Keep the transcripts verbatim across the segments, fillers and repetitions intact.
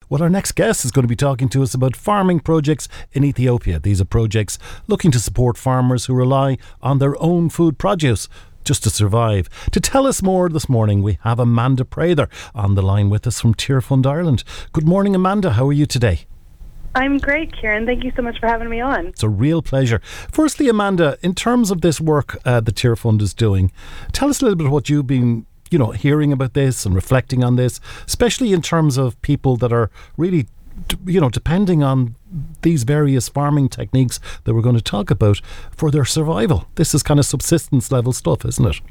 Well, our next guest is going to be talking to us about farming projects in Ethiopia. These are projects looking to support farmers who rely on their own food produce just to survive. To tell us more this morning, we have Amanda Prather on the line with us from Tear Fund Ireland. Good morning, Amanda. How are you today? I'm great, Kieran. Thank you so much for having me on. It's a real pleasure. Firstly, Amanda, in terms of this work uh, the Tear Fund is doing, tell us a little bit what you've been you know, hearing about this and reflecting on this, especially in terms of people that are really, you know, depending on these various farming techniques that we're going to talk about for their survival. This is kind of subsistence level stuff, isn't it?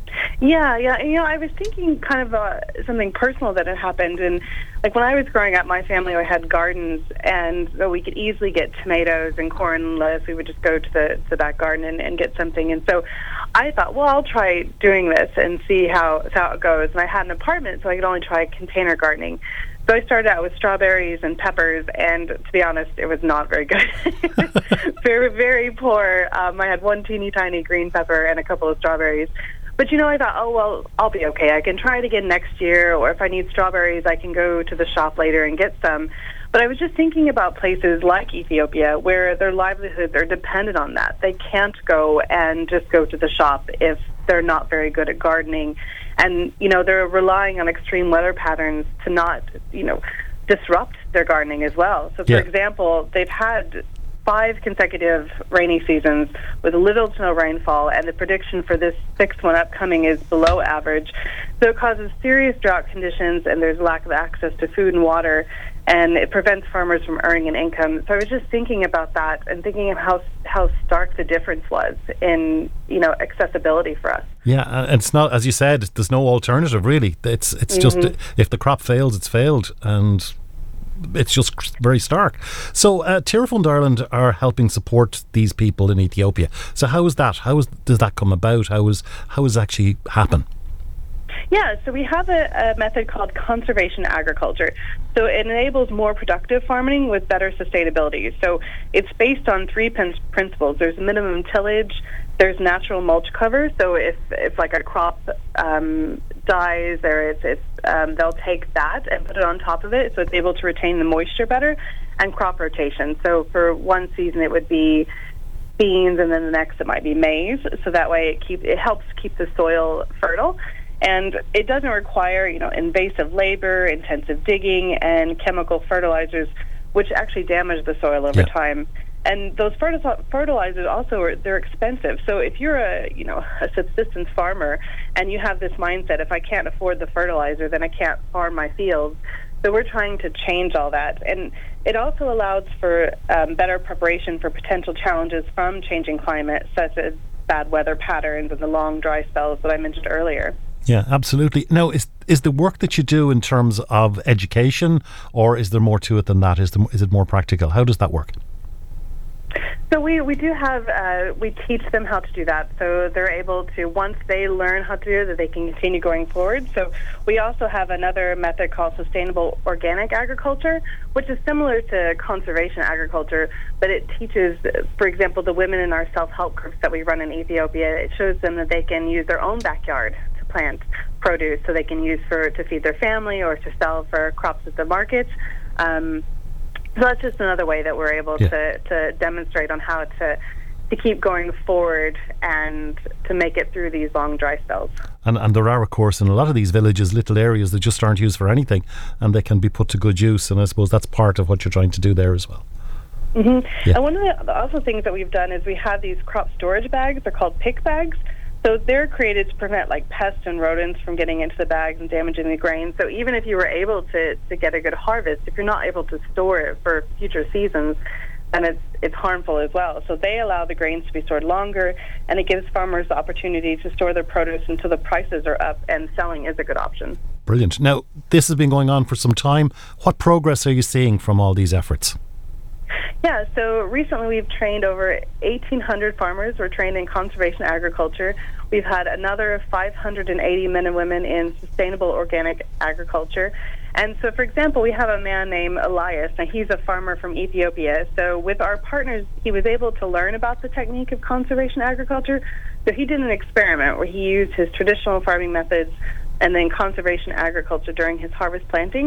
Yeah, yeah. You know, I was thinking kind of uh, something personal that had happened. And like when I was growing up, my family had gardens, and so we could easily get tomatoes and corn and lettuce. We would just go to the, to the back garden and, and get something. And so I thought, well, I'll try doing this and see how, how it goes. And I had an apartment, so I could only try container gardening. So I started out with strawberries and peppers, and to be honest, it was not very good. very, very poor. Um, I had one teeny tiny green pepper and a couple of strawberries. But, you know, I thought, oh, well, I'll be okay. I can try it again next year, or if I need strawberries, I can go to the shop later and get some. But I was just thinking about places like Ethiopia where their livelihoods are dependent on that. They can't go and just go to the shop if they're not very good at gardening. And, you know, they're relying on extreme weather patterns to not, you know, disrupt their gardening as well. So, for yeah. example, they've had five consecutive rainy seasons with little to no rainfall, and the prediction for this sixth one upcoming is below average. So it causes serious drought conditions, and there's lack of access to food and water, and it prevents farmers from earning an income. So I was just thinking about that and thinking of how how stark the difference was in, you know, accessibility for us. Yeah, and it's not, as you said, there's no alternative really. It's it's mm-hmm. just, if the crop fails, it's failed, and it's just very stark. So uh, Tear Fund Ireland are helping support these people in Ethiopia. So how is that? How is, does that come about? How is how does it actually happen? Yeah, so we have a, a method called conservation agriculture. So it enables more productive farming with better sustainability. So it's based on three prin- principles. There's minimum tillage, there's natural mulch cover. So if, if like a crop um, dies, or it's, it's, um, they'll take that and put it on top of it, so it's able to retain the moisture better, and crop rotation. So for one season it would be beans, and then the next it might be maize. So that way it keep it helps keep the soil fertile. And it doesn't require, you know, invasive labor, intensive digging, and chemical fertilizers, which actually damage the soil over yeah. time. And those fertil- fertilizers also are, they're expensive. So if you're a, you know, a subsistence farmer and you have this mindset, if I can't afford the fertilizer, then I can't farm my fields. So we're trying to change all that. And it also allows for um, better preparation for potential challenges from changing climate, such as bad weather patterns and the long dry spells that I mentioned earlier. Yeah, absolutely. Now, is is the work that you do in terms of education, or is there more to it than that? Is the, is it more practical? How does that work? So we, we do have, uh, we teach them how to do that. So they're able to, once they learn how to do it, that they can continue going forward. So we also have another method called sustainable organic agriculture, which is similar to conservation agriculture, but it teaches, for example, the women in our self-help groups that we run in Ethiopia, it shows them that they can use their own backyard to plant produce, so they can use for to feed their family or to sell for crops at the market. Um, So that's just another way that we're able yeah. to, to demonstrate on how to to keep going forward and to make it through these long dry spells. And and there are, of course, in a lot of these villages, little areas that just aren't used for anything, and they can be put to good use. And I suppose that's part of what you're trying to do there as well. Mm-hmm. Yeah. And one of the, the also things that we've done is we have these crop storage bags. They're called pick bags. So they're created to prevent like pests and rodents from getting into the bags and damaging the grain. So even if you were able to, to get a good harvest, if you're not able to store it for future seasons, then it's it's harmful as well. So they allow the grains to be stored longer, and it gives farmers the opportunity to store their produce until the prices are up, and selling is a good option. Brilliant. Now, this has been going on for some time. What progress are you seeing from all these efforts? Yeah, so recently we've trained over eighteen hundred farmers. We're trained in conservation agriculture. We've had another five hundred eighty men and women in sustainable organic agriculture. And so, for example, we have a man named Elias. Now, he's a farmer from Ethiopia. So with our partners, he was able to learn about the technique of conservation agriculture. So he did an experiment where he used his traditional farming methods and then conservation agriculture during his harvest planting.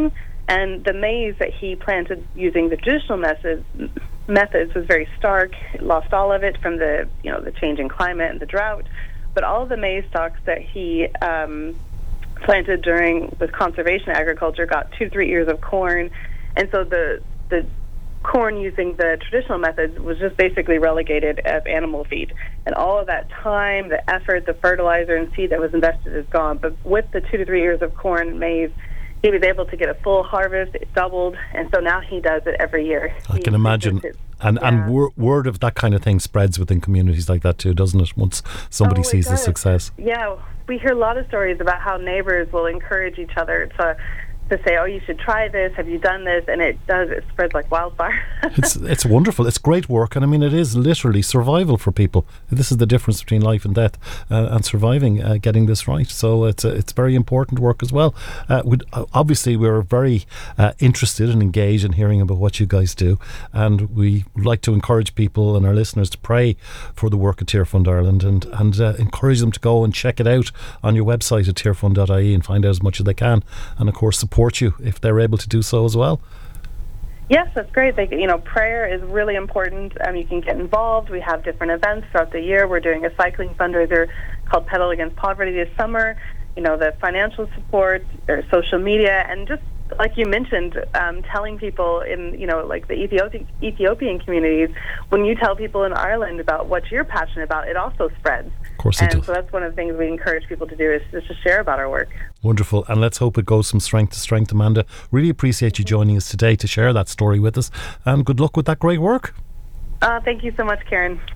And the maize that he planted using the traditional methods methods was very stark. It lost all of it from the you know the changing climate and the drought. But all of the maize stalks that he um, planted during with conservation agriculture got two, three ears of corn, and so the the corn using the traditional methods was just basically relegated as animal feed. And all of that time, the effort, the fertilizer and seed that was invested is gone. But with the two to three ears of corn and maize, he was able to get a full harvest. It doubled, and so now he does it every year. I he can imagine. And yeah. and wor- word of that kind of thing spreads within communities like that too, doesn't it? Once somebody oh, sees the does. success. Yeah, we hear a lot of stories about how neighbors will encourage each other to to say, oh, you should try this, have you done this? And it does, it spreads like wildfire. it's it's wonderful. It's great work, and I mean, it is literally survival for people. This is the difference between life and death, uh, and surviving, uh, getting this right. So it's uh, it's very important work as well. Uh, we'd, uh, obviously, we're very uh, interested and engaged in hearing about what you guys do, and we would like to encourage people and our listeners to pray for the work of Tear Fund Ireland, and, and uh, encourage them to go and check it out on your website at tear fund dot I E and find out as much as they can, and of course support you if they're able to do so as well. Yes, that's great. They, you know, prayer is really important. Um, you can get involved. We have different events throughout the year. We're doing a cycling fundraiser called Pedal Against Poverty this summer. You know, the financial support, or social media, and just like you mentioned, um, telling people in, you know, like the Ethiopian Ethiopian communities, when you tell people in Ireland about what you're passionate about, it also spreads. Of course and it does. So that's one of the things we encourage people to do, is just to share about our work. Wonderful, and let's hope it goes from strength to strength, Amanda. Really appreciate you joining us today to share that story with us, and good luck with that great work. Uh, thank you so much, Karen.